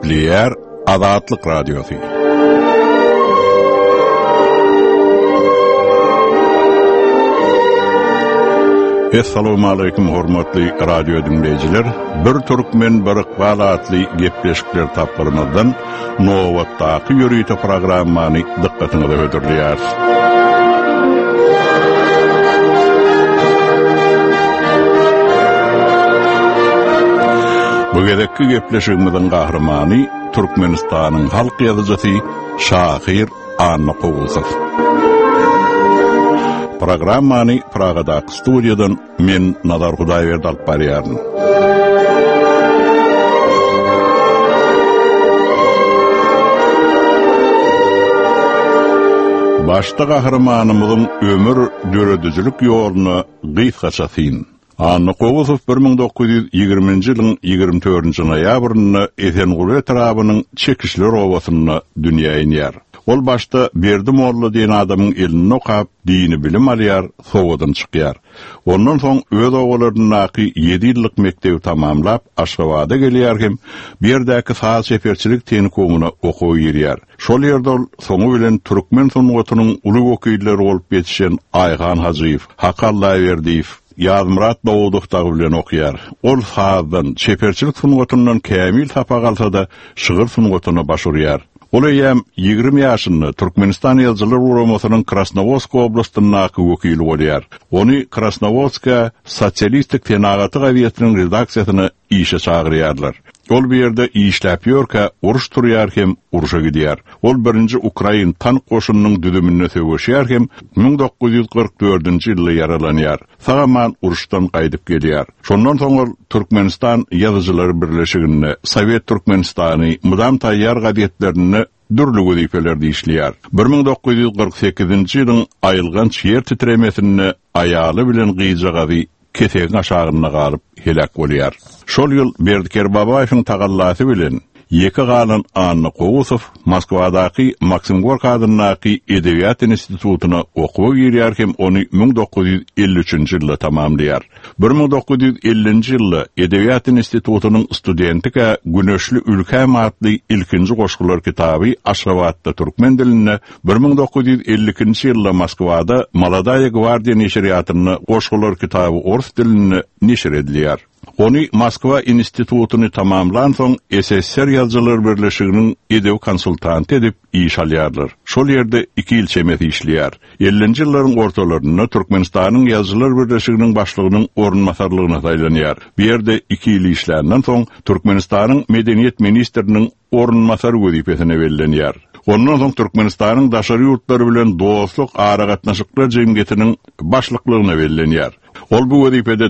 Gepleyer Azatlyk Radiosu. Assalamu alaykum hormatly radio dinleyijiler. Bir türkmen bir ıqbalatly gepleşikler tapgyrmazdan Nowatdaky ýörüýte programmany dikkatiňize ödürleýär. Bu gedekki gepleşigimiziň gahrymany Türkmenistanyň halk ýazyjysy Şahir Annaqowuzow. Programmany Pragadaky studiýadan men Nazar Hudaýberdi alyp barýaryn. Başda gahrymanynyň ömür döredüjilik ýoluny gysgaçasyn. Annaqowuzow 1920-nji ýylyň 24-nji noýabryny Esenguly etrabynyň çekişli rowasyny dünýäge ýer. Ol başta Berdimoğlu diýen adamyň elini okap, dini bilim alýar, sowadan çykýar. Ondan soň öz oglaryny 7 ýyllyk mektebi tamamlap, Aşgabatda gelýär hem berdäki saz seferçilik tenikugyna okuw ýerýär. Şol ýerde ol soňu bilen türkmen sungatynyň uly wekilleri bolup ýetişen Aýgan Hajiýew, Hakallaýberdiýew, Ýazmyrat Dowudowtagy bilen okýar. Ol sazdan seferçilik sungatyndan kämil tapa galsa da şygyr sungatyna başurýar. Ol ýam 20 ýaşynda Türkmenistan ýazgylar Uramosynyň Krasnovodsk oblastynyň wekili bolýar. Ony Krasnovodska Sosialistik Tenagaty gazetiniň redaksiýasyna işe çagyrýarlar. Ol bir ýerde işläp ýörkä, uruş turýar hem uruşa gidýär. Ol birinji Ukrain tank goşunynyň düdümine söwüşýär hem 1944-nji ýylda yaralanýar. Sagaman uruşdan gaýdyp gelýär. Şondan soň Türkmenistan ýazyjylary birleşigine Sowet Türkmenistany mudam taýýar gazetlerini dürli wezipelerde işleýär. 1948-nji ýylyň aýylgan şeýer titremesini aýaly bilen gyjagaby kesegiň aşagyna galyp helak bolýar. Şol ýyl Berdiker Babaýewiň tagallasy bilen Ýeki galan Annaqowuzow Moskwadaky Maksim Gorki adynyň Edebiýat institutyna okuw ýerýär hem ony 1953-nji ýylda tamamlaýar. 1950-nji ýylda Edebiýat institutynyň studentika Güneşli Ülkem adly ilkinji goşgular kitaby Aşgabatda türkmen diline, 1952-nji ýylda Moskwada Молодая гвардия neşriýatyny goşgular kitaby orus diline neşr edilýär. Ony Moskva institutyny tamamlan soň SSR ýazgylar birleşiginiň edebi konsultanty edip iş alýarlar. Şol ýerde 2 ýyl çemeti işleýär. 50-nji ýyllaryň ortalaryna Türkmenistanyň ýazgylar birleşiginiň başlygynyň orunmasarlygyna taýlanýar. Bir ýerde 2 ýyl işländen soň Türkmenistanyň medeniýet ministriniň orunmasar wezipesine berilýär. Ondan soň Türkmenistanyň daşary ýurtlary bilen dostluk ara gatnaşyklar jemgyýetiniň başlyklaryna berilýär. Ol bu wezipede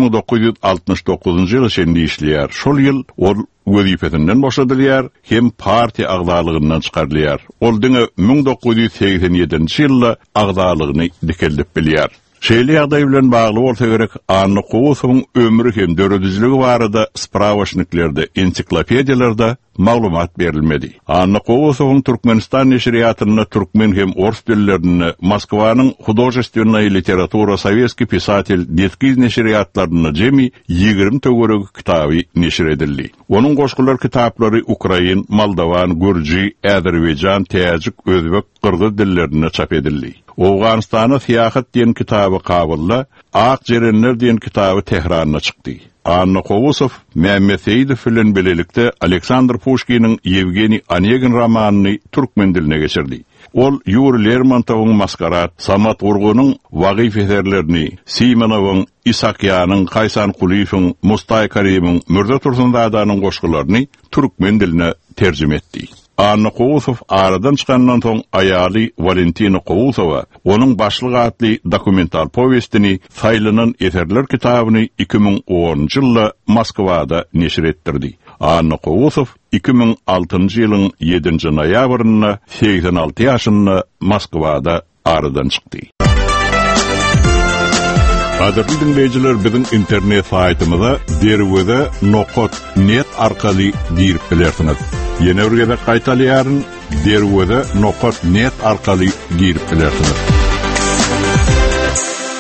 1969-njy ýyl şeňde işleýär. Şol ýyl ol wezipesinden boşadylýar hem partiýa agdalygyndan çykarylýar. Ol diňe 1987-nji ýylda agdalygyny dikeldip bilýär. Şeýle ýagdaý bilen bagly bolsa gerek Annaqowuzowyň ömrü hem döredüjligi barada sprawaşniklerde, ensiklopediýalarda maglumat berilmedi. Annaqowuzowyň Türkmenistan neşriýatyny türkmen hem orus dillerini Moskwanyň Художественная литература Советский писатель детskiz neşriýatlaryny jemi 20 töweregi kitaby neşr edildi. Onuň goşgular kitaplary Ukrain, Moldovan, Gürji, Azerbaýjan, Täjik, Özbek, Kırgız dillerine çap edildi. Awganistana Siýasat diýen kitaby Kabulla, Ak Jerenler diýen kitaby Tehrana çykdy. Annaqowuzow Mehmet Seýidow bilen belelikde Aleksandr Pushkiniň Yevgeni Onegin romanyny türkmen diline geçirdi. Ol Yuri Lermontowyň Maskarad, Samat Urgunyň Wagyf eserlerini, Simonowyň, Isakyanyň, Kaysan Kuliýewiň, Mustay Karimiň, Mürde Tursunzadanyň goşgularyny türkmen diline terjime etdi. Annaqowuzow aradan çykandan soň aýaly Valentina Qowuzowa onuň başlyk adly dokumental powestini Saýlanan eserler kitabyny 2010-njy ýylda Moskwada neşr etdirdi. Annaqowuzow 2006-njy ýylyň 7-nji noýabryna 86 ýaşynda Moskwada aradan çykdy. Adetli dinleyijiler, biziň internet saýtymyza derwede.net arkaly girip bilersiňiz. Ýene bir gede gaýtalýaryn derwede.net arkaly girip bilersiňiz.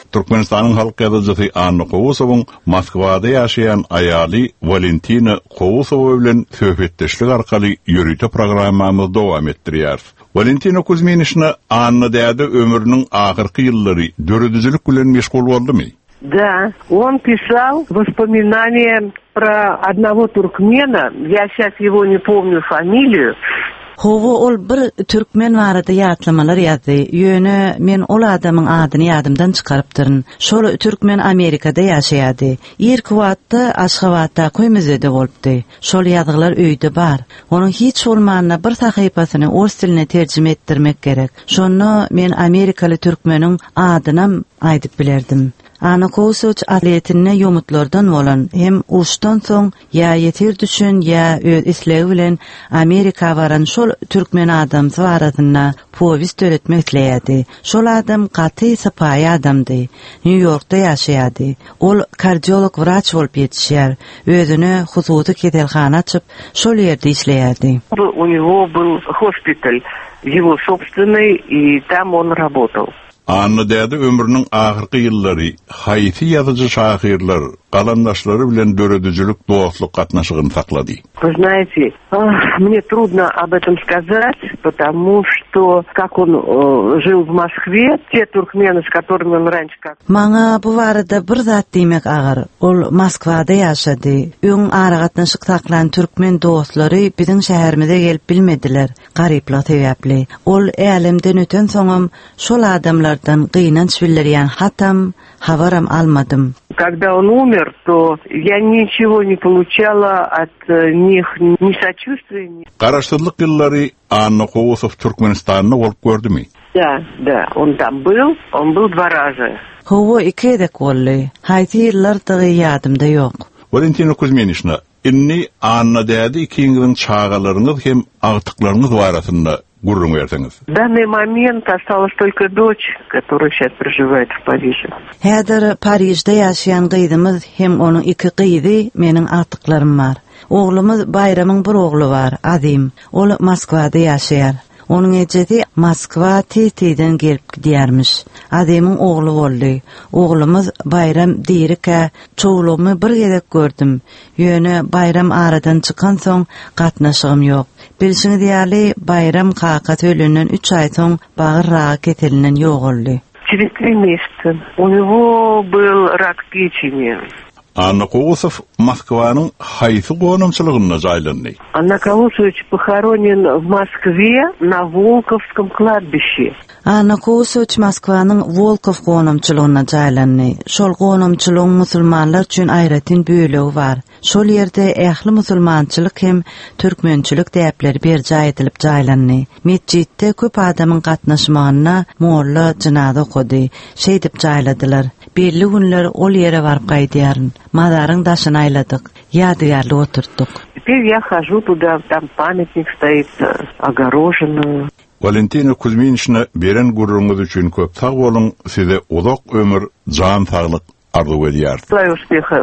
Türkmenistan'ın halk ýazgysy Anna Qowusowyň Moskwada ýaşaýan aýaly Valentina Qowusowa bilen söhbetdeşlik arkaly ýörüte programmamy dowam etdirýär. Valentina Kuzminishna Anna däde ömrüniň ahyrky ýyllary döredüzülük bilen meşgul boldymy? Да, он писал воспоминания про одного туркмена, я сейчас его не помню фамилию. Howa ol bir türkmen barada ýatlamalar ýazdy. Ýöne men ol adamyň adyny ýadymdan çykarypdyryn. Şol türkmen Amerikada ýaşaýardy. Erki wagtda Aşgabatda köýmezede bolupdy. Şol ýazgylar öýde bar. Onuň hiç bolmanyna bir sahypasyny ors diline terjime etdirmek gerek. Şonu men Amerikaly türkmeniň adynam aýdyp bilerdim. Anna Qowusow atletine ýomutlardan bolan hem uşdan soň ýa ýetir düşün ýa öz islegi bilen Amerika baran şol türkmen adam zaratyna powist öğretmek dileýärdi. Şol adam gaty sapaý adamdy. New Yorkda ýaşaýardy. Ol kardiolog wrach bolup ýetişýär. Özüne hususi ketelhana açyp şol ýerde işleýärdi. У него был госпиталь, его собственный, и там он работал. Anna däde ömrüniň ahyrky ýyllary haýsy ýazyjy şahyrlar, galandaşlary bilen döredüjülük dostluk gatnaşygyny saklady. Вы знаете, мне трудно об этом сказать, потому что как он жил в Москве, те туркмены, с которыми он раньше как... Maňa bu barada bir zat diýmek agar. Ol Moskwada ýaşady. Öň ara gatnaşyk saklan türkmen dostlary biziň şäherimize gelip bilmediler. Garyplyk sebäpli. Ol älemden öten soňam şol adamlardan gynanç bildirýän hatam habaram almadım. Когда он умер, то я ничего не получала от них, ни сочувствия, ни... Garaşdyrlyk ýyllary Anna Qowusow Türkmenistanyny bolup gördümi? Да, он там был 2 раза. Howa ikedek bolly. Haýsy ýyllarda ýadymda ýok. Valentina Kuzminishna, inni Anna däde ikiňiziň çağalaryňyz hem agtyklaryňyz barasynda gurrun berseňiz. В данный момент осталась только дочь, которая сейчас проживает в Париже. Häzir Parijda ýaşaýan gyzymyz hem onuň 2 gyzy meniň agtyklarym bar. Oglumyz Bayramyň bir ogly bar, Azim. Ol Moskwada ýaşaýar. Onuň ejesi Moskwa tezden gelip gidýärmiş. Azimyň ogly boldy. Oglumyz Bayram diýerke, çoğulumy bir gezek gördüm. Ýöne Bayram aradan çykan soň gatnaşygym ýok. Bilşiňiz ýaly Bayram kakat ölünden 3 ay soň bagyr rak ketelinden ýogoldy. Через 3 месяца. У него был рак печени. Anna Qowusow Moskwanyň haýsy gonamçylygyna jaýlandy? Анна Qowusow похоронен в Москве на Волковском кладбище. Anna Qowusow Moskwanyň Volkov gonamçylygyna jaýlandy. Şol gonamçylygyň musulmanlar üçin aýratyn bölegi bar. Şol ýerde ähli musulmançylyk hem türkmençilik däpleri berja edilip jaýlandy. Mesjidde köp adamyň gatnaşmagyna molla janaza okudy. Şeý dip jaýladylar. Belli günler ol ýere baryp gaýdýaryn. Mazaryň daşyny aýladyk. Ýadygarly oturtdyk. Теперь я хожу туда, там памятник стоит, огорожено. Valentina Kuzminishna beren gurruňyz üçin köp sag bolun, size uzak ömür, jan saglyk arzu edýär. Желаю успехов.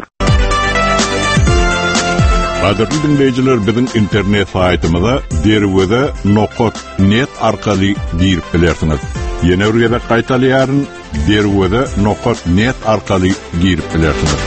Gaderli dinleyijiler, biziň internet saýtymyza derwede.net arkaly girip bilersiňiz. Ýene bir ýere gaýtalýaryn derwede.net arkaly girip bilersiňiz.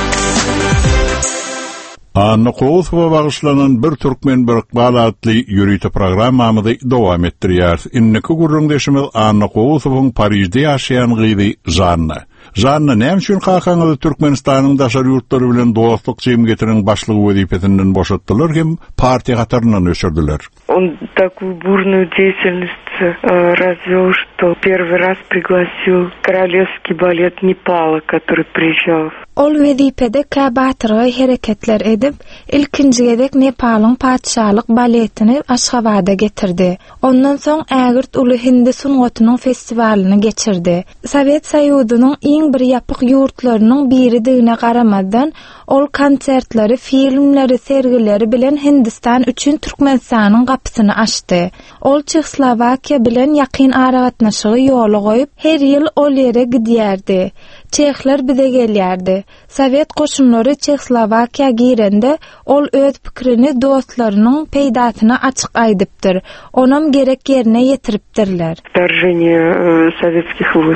Anna Qowusowa bagyşlanan bir türkmen bir balatly ýörüte programmamyzy dowam etdirýär. Inneki gurrundeşimiz Anna Qowusowyň Parijde ýaşaýan gyzy Janna. Janna, näme üçin kalkaňyzy Türkmenistanyň daşary ýurtlary bilen dostluk jemgyýetiniň başlygy wezipesinden boşatdylar hem partiýa gataryndan öçürdiler? Он такую бурную деятельность развел, что первый раз пригласил королевский балет Непала, который приезжал. Ol wezipede käbatyrgy hereketler edip, ilkinji gezek Nepalyň padşahlyk baletini Aşgabatda getirdi. Ondan soň Ägirt Uly Hindi sungatynyň festivalini geçirdi. Sowet Soýuzynyň iň bir ýapyk ýurtlarynyň biri diýine garamadan, ol konsertleri, filmleri, sergileri bilen Hindistan üçin Türkmenistanyň gapysyny açdy. Ol Çekslowakiýa bilen ýakyn ara gatnaşygy ýoly goýup, her ýyl ol ýere gidýärdi. Çehler bize gelýärdi. Sowet goşunlary Çekslowakiýa girende ol öz pikirini dostlarynyň peýdasyna açyk aýdypdyr. Onam gerek ýerine ýetiripdirler. Вторжение советских войск.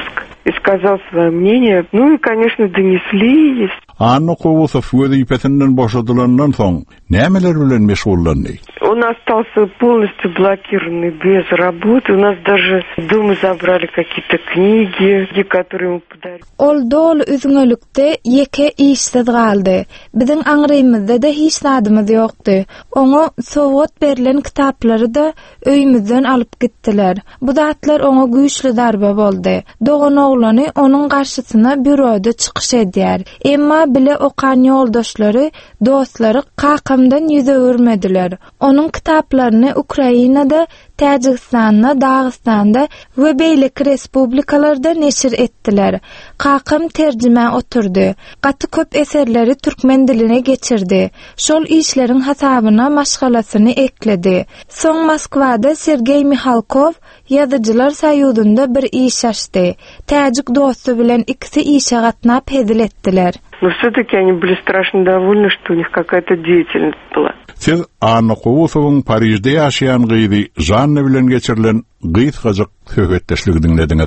и сказал свое мнение. Ну и, конечно, донесли. Anna Qowusov vazifetinden boşadylandan soň nämeler bilen meşgullandy? Он остался полностью блокированный, без работы. У нас даже дома забрали какие-то книги, которые ему подарили. Ol dol üzüňlükde ýeke işsiz galdy. Biziň aňrymyzda da hiç nadymyz ýokdy. Oňa sowgat berilen kitaplary da öýümizden alyp gitdiler. Bu zatlar oňa güýçli darba boldy. Dogan oglany onuň garşysyna büroda çykyş edýär. Emma bile okan ýoldaşlary, dostlary kakymdan ýüze örmediler. Onuň kitaplaryny Ukrainada, Täjikistanda, Dagystanda we beýleki respublikalarda neşir etdiler. Kakym terjime oturdy. Gaty köp eserleri türkmen diline geçirdi. Şol işleriň hasabyna maşgalasyny ekledi. Soň Moskwada Sergey Mikhalkov Ýazyjylar Soýuzynda bir iş açdy. Täjik dostu bilen ikisi işe gatnap hedil etdiler. Но все-таки они были страшно довольны, что у них какая-то деятельность была. Siz Anna Qowusowyň Parijde ýaşaýan gyzy Janna bilen geçirilen gyzgazyk söhbetdeşligi dinlediňiz.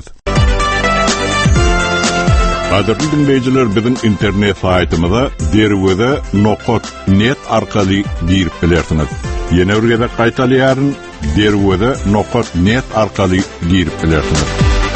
Qadirli dinleyijiler, biziň internet saýtymyza derwede.net arkaly girip bilersiňiz. Ýene bir gede gaýtalýaryn derwede.net arkaly girip bilersiňiz.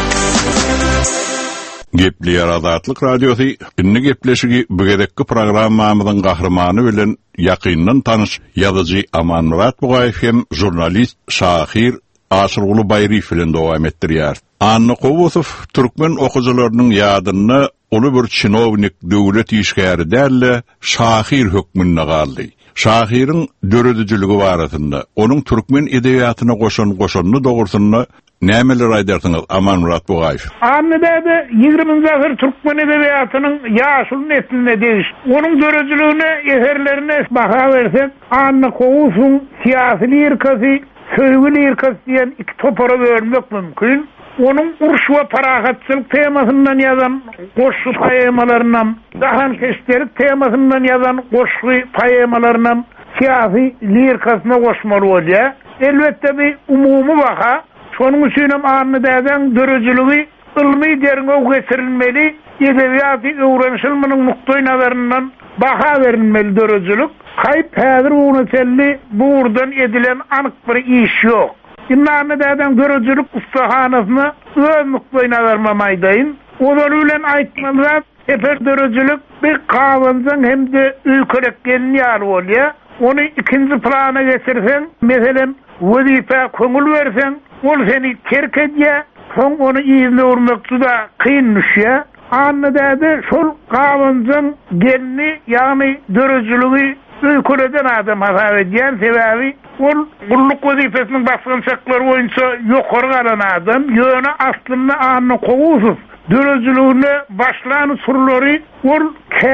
Gepli Azatlyk Radiosu inni gepleşigi bugedekki programmamyzyň gahrymany bilen ýakyndan tanyş ýazyjy Aman Murat Bugaýew hem jurnalist Şahir Aşyrguly Baýry bilen dowam etdirýär. Anna Qowusow türkmen okuwçylarynyň ýadyny uly bir çinownik döwlet işgäri dälle Şahir hökmünde galdy. Şahiriň döredijiligi barasynda onuň türkmen edebiýatyna goşanyny dogursyny nämeler aýdarsyňyz Aman Murat Bugaýew? Annyda 20-nji asyr türkmen edebiýatynyň ýaşul nesline değiş. Onuň dörejiligine, eserlerine baha bersek, Anna Qowusowyň siýasy lirikasy, söýgü lirikasy diýen iki topara bölmek mümkin. Onuň uruş we parahatçylyk temasyndan ýazan goşgy poemalaryndan, dahan keşderik temasyndan ýazan goşgy poemalaryndan siýasy lirikasyna goşmaly bolýar. Elbetde bir umumy baha. Şonuň üçin hem Annydaň dörejiligi ilmi derňe geçirilmeli, edebiýaty öwrenşilmeniň nukdaý nazaryndan baha berilmeli dörejilik. Haýp häzir ony telli burdan edilen anyk bir iş ýok. Annydaň dörejilik ustahanasyny öz nukdaý nazaryndan maýdaýyn. Olar bilen aýtmalar, eper dörejilik bir kawanyň hemde ülkelek gelýär bolýar. Onu ikinci plana geçirsen, meselen wazifa köňül bersen, ol seni terk edýär, soň onu ýyzyna urmakda da kyn düşýär. Annyda şol gawanyň gelni, ýagny dörejiligi ülkeleden adam hasap edýän sebäbi ol gulluk wazifasynyň başga çaklary boýunça ýokary galan adam, ýöne aslynda Anna Qowusow dörejiligine başlan surlary ol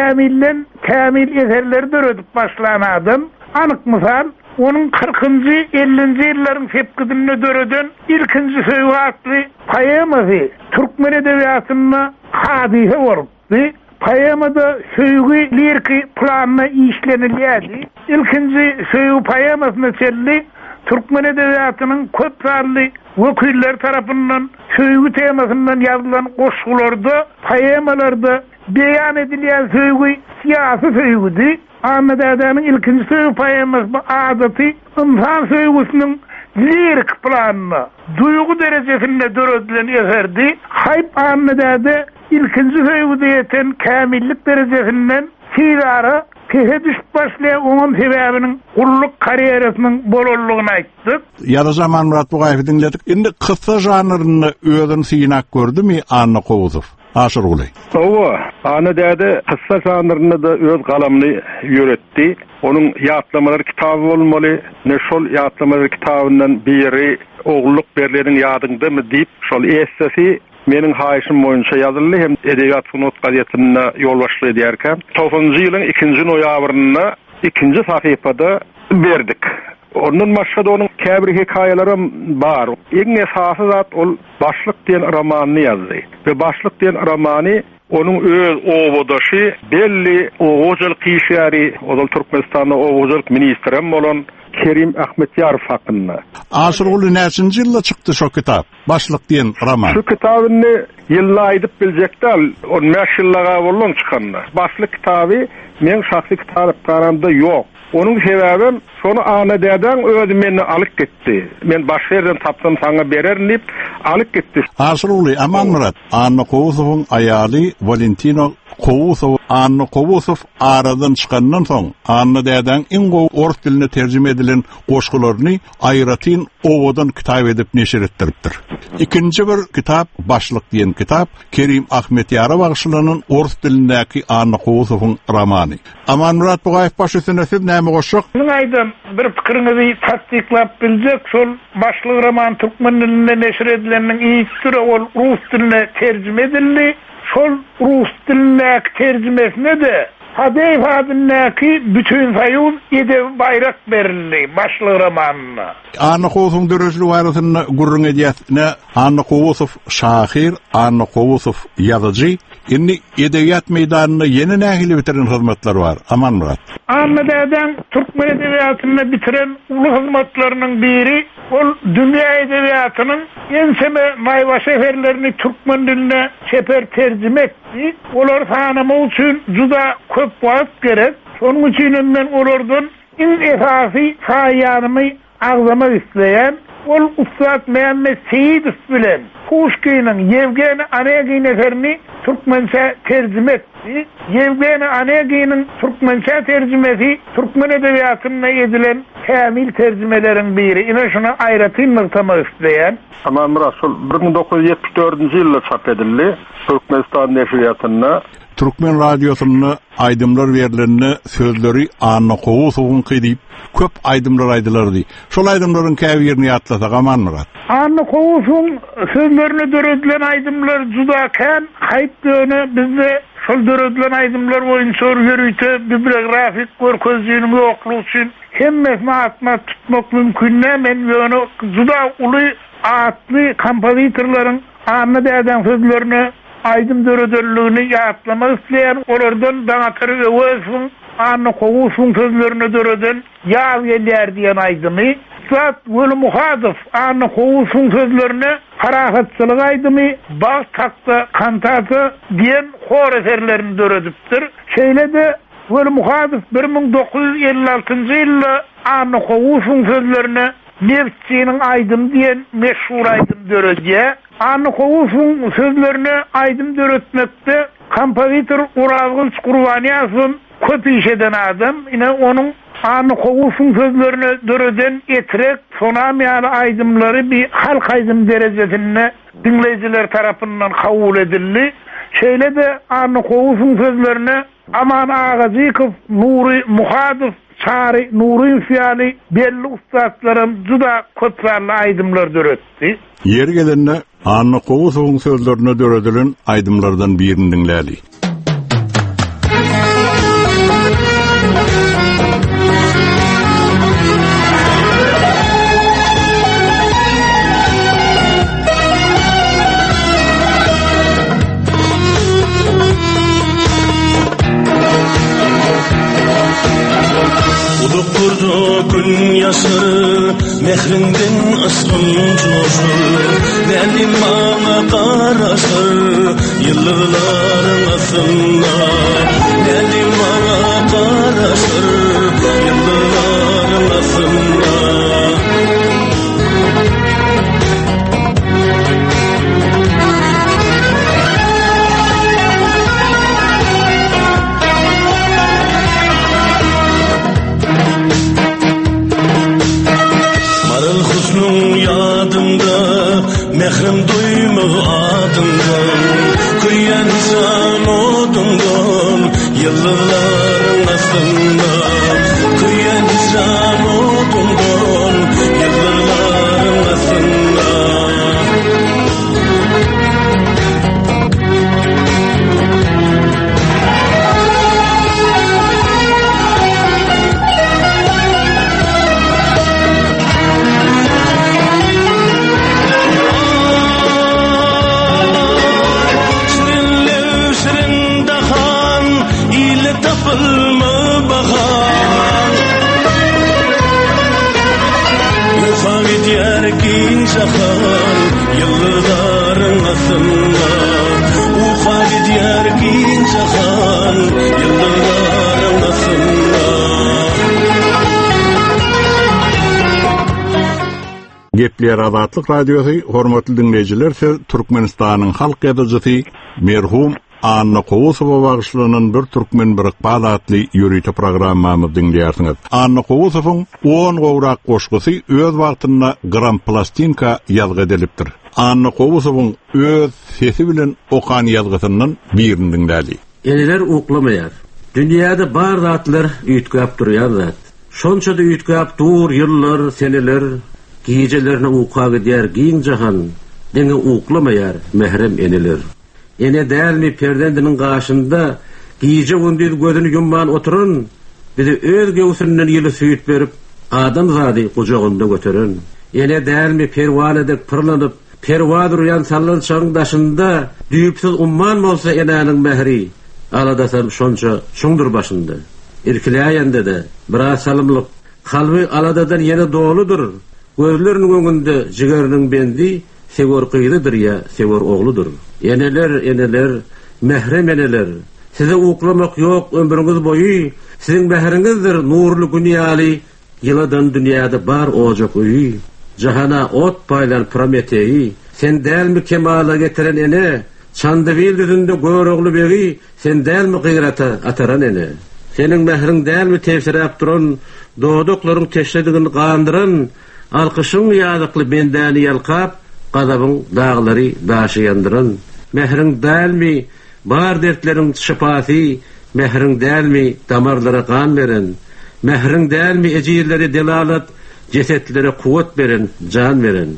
kamil eserleri döredip başlan adam. Anyk mysal, onuň 40-njy 50-nji ýyllaryň sepkidinde döreden ilkinji söýgatly poemasy türkmen edebiýatyna hadihe bolupdy. Poemada söýgü liriki planyna işlenilýärdi. İlkinji söýgü poemasyny çelli türkmen edebiýatynyň köp sarly wekiller tarapyndan söýgü temasyndan ýazylan goşgularda, poemalarda beýan edilýän söýgü siýasy söýgüdi. Annydaň ilkinji söýgü poemasy adaty insan söýgüsiniň lirik planyna duygu derejesinde döredilen eserdi. Haýp Annyda ilkinji söýgüde ýeten kamillik deresesinden sirara tehe düşüp başlayan onun sebäbiniň gulluk karýerasynyň bolollugyny aýtdyk. Ýa-da Aman Murat Bugaýew dinledik. Indi kıssa janryny özüň synak gördümi Anna Qowusow? Aşyrguly. Annyda kıssa janryny da öz galamyny ýöretdi. Onuň ýatlamalary kitaby bolmaly. Ne şol ýatlamalary kitabyndan biri ogluk berleriň ýadyndymy diýip şol esasy meniň haýyşym boýunça ýazyldy hem edebiýat sunut gazetyna ýol başly edýärken 90-njy ýylyň 2-nji noýabryna 2-nji sahypada berdik. Ondan başga onuň käbir hekaýalary bar. Eň esasy zat ol Başlyk diýen romanyny ýazdy. We Başlyk diýen romany onuň öz owodaşy belli owojalyk işgäri, ol Türkmenistanda owojalyk ministrem bolan Kerim Ahmetyarov hakkında. Aşırılı näçinji ýylda çykdy şo kitap? Başlyk diýen roman. Şu kitabyny ýylla aýdyp biljekdäl, on mäşillega bolan çykanlar. Başlyk kitaby men şahsy kitaplarymda ýok. Onun sebäbim şonu ana däden özü meni alyp getdi. Men başga ýerden tapsam saňa bererim diýip alyp getdi. Aşırıly Aman Murat, Anna Kovusowyň aýaly Valentino Kovusow, Anna Kovusow aradan çykandan soň Anna däden iň gowy ors diline terjime edilen goşgularyny aýratyn owadan kitap edip neşir etdiripdir. İkinci bir kitap, başlyk diýen kitap, Kerim Ahmetyarov bagşylanyň ors dilindäki Anna Kovusowyň romany. Aman Murat Bugaýew başysyna siz näme goşak? Men aýdym, bir pikiriňizi tasdiklap biljek, şol başlyk roman türkmen dilinde neşir edileniň ilk türi ol rus diline terjime edildi. Şol rus dilindäki terjimesine de Hadeýew adyndaky bütün saýul edew bayrak berildi başlyk romanyna. Anna Kovusow dörejli warasyna gurrun edýätine Anna Kovusow şahyr, Anna Kovusow ýazyjy. Indi edebiyat meýdanyna ýene nähili bitiren hyzmatlar bar. Aman Murat. Anna däden türkmen edebiýatyny bitiren uly hyzmatlarynyň biri ol dünýä edebiýatynyň enseme maýwa seferlerini türkmen diline seper terjime etdi. Olar tanımak üçin juda köp wagt gerek. Şonuň üçin men olardan iň esasy saýanymy agzamak isleýän ol Ustad Mehmet Seyidov bilen Pushkin'in Yevgeni Onegin eserini Türkmençe terjime etdi. Yevgeni Onegin'in Türkmençe terjimesi Türkmen edebiýatyna edilen kamil terjimelerin biri. Ine şuna aýratyn nyktamak isleýän. Aman Murat, 1974-nji ýylda çap edildi. Türkmenistan neşriýatyna Türkmen radiosyny aýdymlar berilenini sözleri Anna Kovusowyň gydyp köp aýdymlar aýdylardy. Şol aýdymlaryň käbirini ýatlasak Aman Murat. Anna Kovusowyň sözlerini döredilen aýdymlar juda kän, haýpdyny bizde şol döredilen aýdymlar boýunça ýürüýte bibliografik görkezliğini ýoklugy üçin hemmesini atma tutmak mümkin näme. Men ýöne juda uly atly kompozitorlaryň Anna däden sözlerini aýdym döredelligini ýatlamak isleýär. Olardan Daňatary Öwesowň Anna Kovusowyň sözlerini döreden ýaw gelýär diýen aýdymy. Ustad Weli Muhadow Anna Kovusowyň sözlerini harahatçylyk aýdymy, bas takta kantata diýen hor eserlerini döredipdir. Şeýle-de Weli Muhadow 1956-njy ýylda Anna Kovusowyň sözlerini Neftçiniň aýdym diýen meşhur aýdym döredýär. Anna Kovusowyň sözlerini aýdym döretmekde kompozitor Urazgul Çukurwaniýasyň köp iş eden adam. Ine onuň Anna Kovusowyň sözlerini döreden etirek sonamýaly aýdymlary bir halk aýdym derejesinde dinleýijiler tarapyndan kabul edildi. Şeýle-de Anna Kovusowyň sözlerini Aman Agazikow, Nuri Muhadow, Çary Nuri Fiýaly belli ustadlarym juda köp sanly aýdymlar döretdi. Ýeri gelende Anna Kovusowyň sözlerine döredilen aýdymlardan birini dinläli. Gün yaşarı mehrinden asrın coşur Benim bana karasır yıllarım asında Benim bana karasır yıllarım asında Mehrim duyma adımdan Kıyan san odumdan Yıllarım aslında Kıyan san odumdan Yıllarım aslında gider giň jahan yıllarың asınma ufa gider giň jahan yıllarың asınma. Gepler Azatlyk Radiosu hormatly dinleyijiler, Türkmenistanyň halk ýazgysy merhum Anna Qowusowa bagşlanan bir Türkmen birikbal adly ýörüýte programmamy dinleýärsiňiz. Anna Qowusowyň 10 gowrak goşgusy öz wagtynda gram plastinka ýazgy edilipdir. Anna Qowusowyň öz sesi bilen okan ýazgysyndan birini dinläli. Eneler uklamaýar. Dünýäde bar zatlar üýtgäp durýar zat. Şonça da üýtgäp dur ýyllar, seneler, gijelerini uqa gidýär giň jahan, deňe uklamaýar mehrem eneler. Ene dälmi perdendiniň gaşynda gije gündüz gözüni yumman oturun, bizi öz göwsünden ýyly süýt berip, adam zady gojagynda götüren. Ene dälmi perwanedek pırlanyp, perwa durýan sallal çaň daşynda düýpsiz umman bolsa enäniň mehri, aladasar şonça şuňdur başynda. Irkiläýende de biraz salymlyk, kalby aladadan ýene doludur. Gözlerinin öňünde jigeriniň bendi Sevor kıyılıdır ya, sevor oğludur. Eneler, mehrem eneler. Size uklamak yok ömrünüz boyu. Sizin mehrinizdir nurlu dünyalı. Yıladan dünyada bar olacak uyu. Cahana ot paylan Prometeyi. Sen del mi kemala getiren ene? Çandavil düzünde göğroğlu beği. Sen del mi gıyrata ataran ene? Senin mehrin del mi tefsir yaptıran? Doğdukların teşlediğini kandıran? Alkışın yadıklı bendani yalkap, gazabın dağları başı yandıran. Mehrin delmi, bar dertlerin şifası, mehrin delmi, damarlara kan veren. Mehrin delmi, ecirleri delalat, cesetlere kuvvet veren, can veren.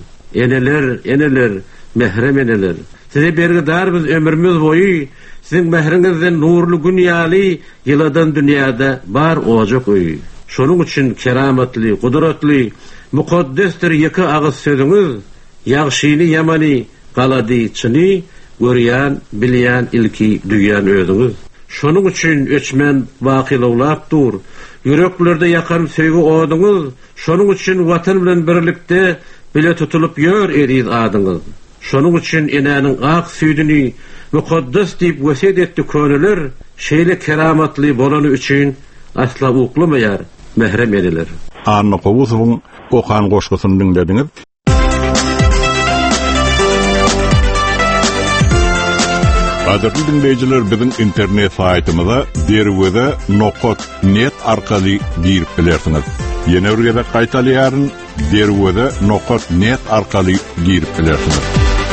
Eneler, mehrem eneler. Size bergidar biz ömrümüz boyu, sizin mehrinizden nurlu dünyalı, yıladan dünyada bar olacak oyu. Şonun için keramatli, kudretli, mukaddestir yeki ağız sözünüz, yağşini yamani, qaladi çini, görýän, bilýän ilki duýan özüňiz. Şonun için öçmen waqil owlapdyr. Yüreklerde yakan söýgü oduňyz, şonun için watan bilen birlikde bile tutulup ýör eriz adyňyz. Şonun için enäniň ak süýdüni mukaddes diýip wesiýet etdi köneler, şeýle keramatly bolany üçin asla uklamaýar, mehrem ediler. Anna Qowusowyň okan goşgusyny dinlediňiz. Adetli dinleyiciler, bizim internet saytımıza derwede.net arkaly girip bilersiniz. Yeni örgede kaytalyarın derwede.net arkaly girip bilersiniz.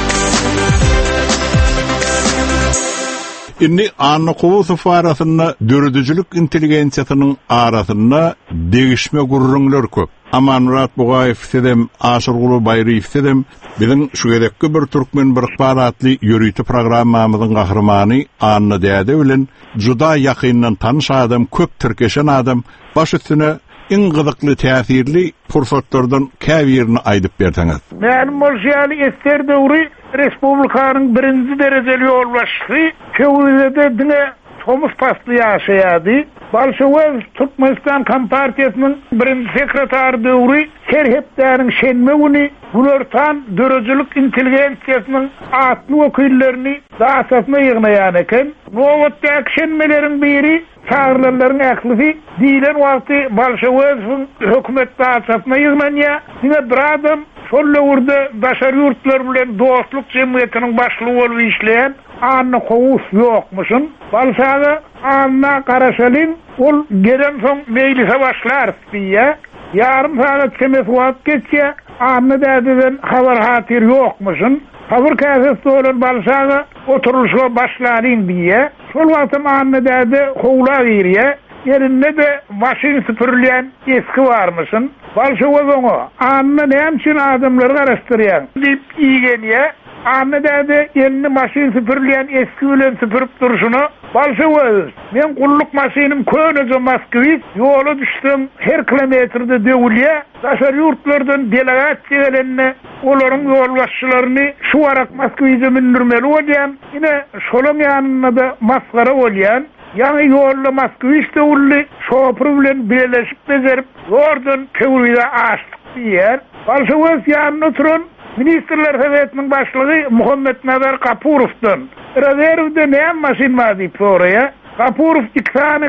Inni Anna Qowusow arasında döredüjülük intelligensiýasynyň arasında degişme gurrunlar köp. Amanrat Bugayew sedem, Aşyrguly Bayriýew sedem, bizim şu gedekki bir Türkmen birikbal adly ýörüýte programmamyzyň gahrymany Anna däde bilen juda ýakyndan tanış adam, köp türkeşen adam baş üstüne iň gyzykly täsirli fursatlardan käbirini aýdyp berdiňiz. Mänim bolşýaly eser döwri Respublikanyň 1-nji derejeli ýol başçysy Kewlide diňe Tomus pastly ýaşaýady. Bolşewik Türkmenistan Kompartiýasynyň 1-nji sekretary döwri Serhepdäriň şenme güni Gulörtan dörejülük intelligensiýasynyň atly wekillerini dasatyna ýygnaýan eken. Nowatdaky şenmeleriň biri çağrılaryň ähli diýilen wagty Bolşewikiň hökümet dasatyna ýygnanýa. Diňe bir adam şol ýurda başar ýurtlar bilen dostluk jemgyýetiniň başlygy bolup işleýän Anna Qowusow ýokmuşyn. Balşaga Anna Qaraşalyn ol gelen soň mejlise başlar diýe. Yarım saat kemes wagt geçse Anna dädeden habar hatyr ýokmuşyn. Habar käsesi bolan Balşaga oturuşga başlaryn diýe. Şol wagtym Anna däde howla berýär. Yerinde de maşin süpürülen eski varmışsın. Balşovazoňa Anna näçin adamlary garaşdyrýar diýip iýgenýär. Anna däde elini maşin süpürülen eski bilen süpürüp duruşuny Balşovazoň. Men gulluk maşinim köneje Moskwy ýola düşdüm. Her kilometrde döwülýär. Daşar ýurtlardan delegasiýa gelenne olaryň ýolbaşçylaryny şu arak Moskwy'e mindirmeli bolýan. Ine şolaň ýanyna da maskara bolýan. Yani yolla Moskwy'de ulli şopur bilen birleşip bezerip oradan Kewlide açdyk diýer. Balşawaz ýanyna oturan Ministrler Heyetiniň başlygy Muhammed Nazar Kapurovdan rezerwde näme maşin bar diýip soraya. Kapurov 2 tane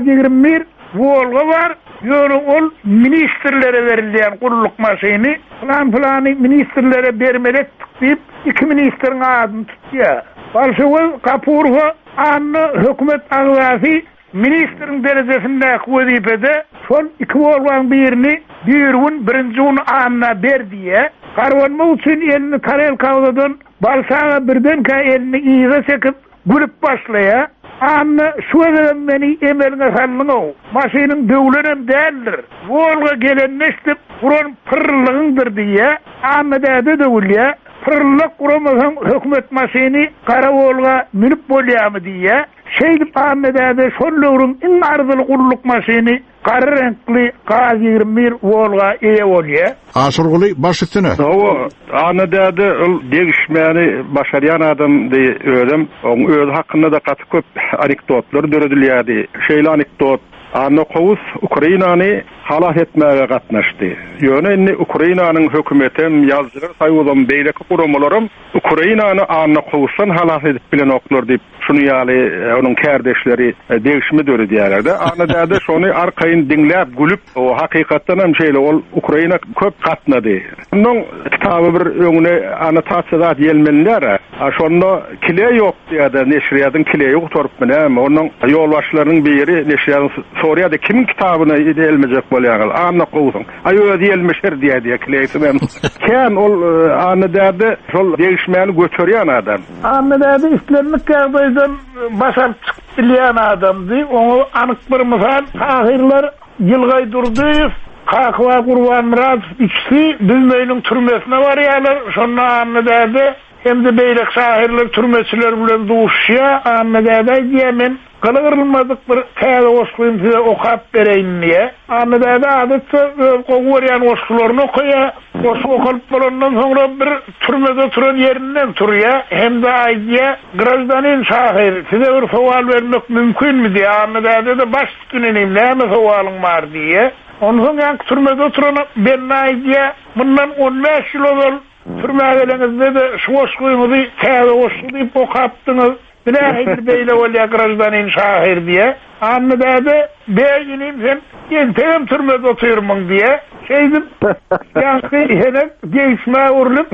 K21 Volga var. Ýöne ol ministrlere berilýän gurulluk maşyny plan ministrlere bermelik diýip 2 ministriň adyny tutýar. Balşawaz Kapurova anny hökümet agzasy ministriň derejesinde wezipede şol 2 Volgaň birini bir gün birinji gün anna berdiýe. Garwanmak üçin elini karel kawdadan balsaga birden ka elini iýe çekip gülüp başlaýar. Anna şu adam beni emeline sallığı. Maşinin dövlenem değildir. Volga gelen neştip kuran pırlığındır diye. Anna dedi dövülüye. Pırlılık kuramasan hükümet maşini kara Volga minip bolyamı diye. Şeydip Anna dedi şollurun en ardılı kulluk maşini kara renkli K21 Volga eye olye. Aşırgılı baş üstüne. O Anna dedi degişmeni başaryan adam diye ödüm. Onun öz hakkında da katı köp anekdotlar döredilýärdi. Şeýle anekdot Anna Kowus Ukrainany halak etmäge gatnaşdy. Ýöne Ukrainanyň hökümetem ýazgylar saýulan beýleki guramalarym Ukrainany Anna Kowusdan halak edip bilen oklar diýip şunu ýaly onuň kärdeşleri degişme döredýärler. Anna däde şonu arkaýyn diňläp gülüp o hakykatdan hem şeýle ol Ukraina köp gatnady. Onuň kitaby bir öňüne anotatsiýa diýilmenler. Şonu kile ýok diýdi neşriýatyň kile ýok torup bilen onuň ýolbaşlarynyň biri neşriýatyň Soriýada kimin kitabyny edilmejek bolýar? Anna Kowus'un. Aýo edilmişer diýdi kileýsem. Kän ol Anna dädi şol degişmäni götürýän adam. Anna dädi islenmek ýagdaýdan başap çykdylýan adamdy. Onu anyk bir mysal ahirler Ýylgay Durdyýew, Kakwa Gurban Muratov ikisi Düzmeýniň türmesine barýarlar. Şonda Anna dädi hem de beýlek şahirler türmeçiler bilen duşýar. Anna dädi diýemen Kalırılmadık bir täze oşkuyum size okap bereyin diye. Anada'da adıtsa koğuryan oşkularını koya. Oşku okalıp bolandan sonra bir türmede turan yerinden turuya. Hem de aydiye grajdanin şahir size bir sowal vermek mümkün mü diye. Anada'da da baş güneneyim näme sowalın var diye. Ondan sonra türmede turan ben aydiye bundan 15 yıl olur. Türmegelenizde de şu oşkuyumuzu täze oşku deyip okaptınız. Bilahi beyle olya grajdanin şahir diye. Anne dedi, beyinim sen yenteğim türmede oturman diye. Şeydim, yankı henek geçmeye urulup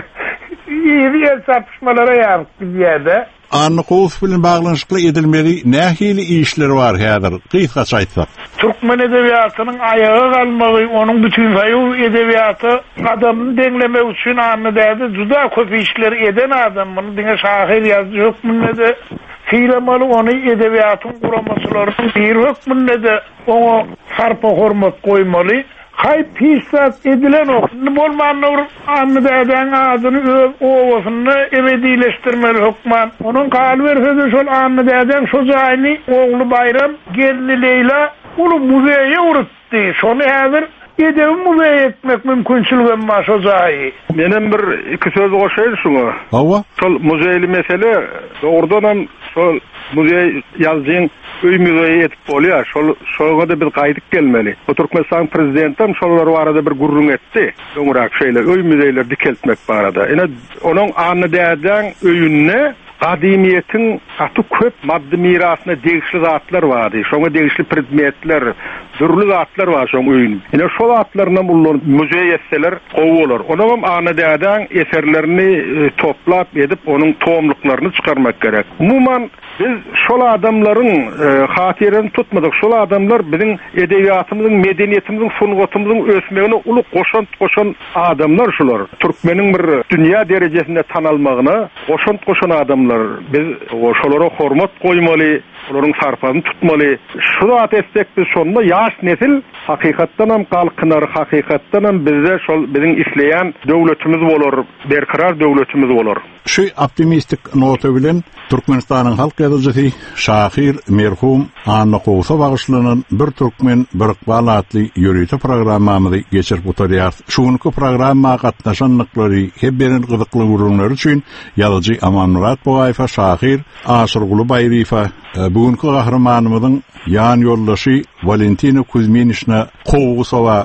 iyi el sapışmalara yaptı diye de. Anna Kowus bilen baglanşykly edilmeli nähili işleri var häzir? Gysgaça aýtsak. Türkmen edebiýatynyň ayagy galmagy, onuň bütün saýu edebiýaty adamyny deňlemek üçin Anna dedi, juda köp işler eden adam. Muny diňe şahir ýazdy hökmünde de fiýlemaly ony edebiýatyň guramaçylarynyň bir hökmünde de oňa sarpa hormat goýmaly. Hay pisat edilen o. Bolmanlar Anada'dan adyny öz owasyny ebedileşdirmeli hukman. Onun kalber sözü şol Anada'dan şu jaýny ogly Bayram geldi Leyla onu muzeýe urutdy. Şonu häzir edem muzeýe etmek mümkinçiligi bar şu jaýy. Menem bir iki söz goşaýyn şuňa. Hawa? Şol muzeýli mesele doğrudan hem şol muzeý ýazdyň öý muzeýi etip bolýar. Şoňa da bir gaýdyk gelmeli. O Türkmenistan prezidentim şolar barada bir gurrun etdi. Öňrak şeýle öý muzeýler dikeltmek barada. Ene onuň Anada'dan öýünne kadimiyetin atı köp maddi mirasına degişli zatlar vardı. Şoňa degişli predmetler, türlü zatlar var şoň öýün. Ene şol zatlaryna bullar muzeý etseler gowy Onuň Anada'dan eserlerini toplap edip onuň toomluklaryny çykarmak gerek. Umuman biz şol adamlaryň hatyryny tutmadyk. Şol adamlar biziň edebiýatymyzyň, medeniýetimyzyň, sungatymyzyň ösmegine uly goşan adamlar şolar. Türkmeniň bir dünýä derejesinde tanalmagyna goşan adamlar. Biz şolara hormat goýmaly, olaryň sarpasyny tutmaly. Şu zat etsek biz şonda ýaş nesil hakykatdan hem galkynar, hakykatdan hem bizde şol biziň isleýän döwletimiz bolar, berkarar döwletimiz bolar. Şu optimistik nota bilen Türkmenistanyň halk ýazgysy şahir merhum Anna Kowus'a bagyşlanan bir Türkmen bir Iqbal adly ýörüýte programmamyzy geçirip oturýar. Şuňky programma gatnaşanlyklary hep birin gyzykly gurulmary üçin ýazgy Amanmurat Bogaýew şahir Aşyrguly Baýryfa bugünkü gahramanymyzyň ýan ýoldaşy Valentina Kuzminişna Kowus'a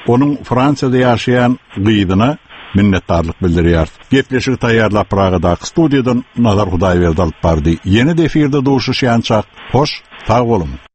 onun Fransiyada ýaşaýan gyýdyna minnetdarlyk bildirýär. Gepleşigi taýýarlap Pragaдағы studiýadan Nazar Hudaýberdi alyp bardy. Ýeni defirde duşuşýançak. Hoş, sag bolun.